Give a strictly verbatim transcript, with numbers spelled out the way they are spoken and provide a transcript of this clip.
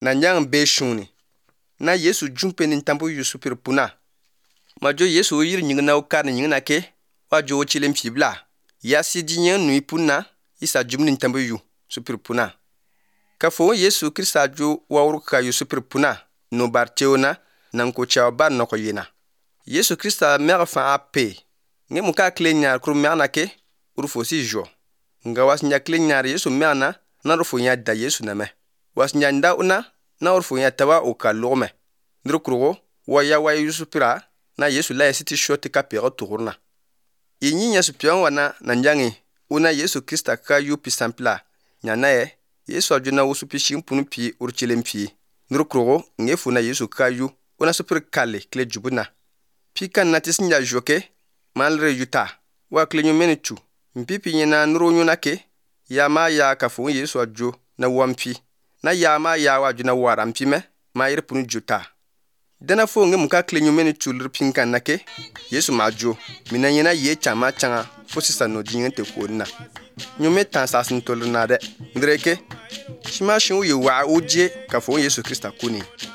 na nyang be shuni na Yesu jumpe ni tambo yusupir puna majo Yesu yir nying na ukar nying na ke wajo chilem fibla ya si jinyen nui puna isa jumni tambo yu supir puna ka fo Yesu Krista jo wawru ka yusupir puna no barteona nan ko chaw bar no ko yina Yesu Krista mer fa ape nge muka klenya kru merna ke urfo si jo nga was nya klenya Yesu merna na urfo nya da Yesu na me was nya nda una na urfo nya tawa o ka lome ndrukrugo wa ya wa yusupira na Yesu la siti shoti ka pero tourna yinyi nya supion wana na njangi una Yesu Krista ka yu pisampla nya nae Yesu ajuna usupi shimpunu pi urchilem pi ndrukrugo ngefu na Yesu ka yu una supir kale kle jubuna pikan na tisinja joke malre yuta wa kle nyumeni chu mpipi nyina nuru nyuna ke ya ma ya ka fu Yesu ajo na wampi na ya ma ya wa juna warampi me ma yirpunu juta dana fo nge muka kle nyumeni chu lirpinkan na ke Yesu majo mina nyina ye chama changa fo sisa no dinyente ko na nyume tan sasin tolna de ndreke shima shin ye wa oje ka fu Yesu Krista kuni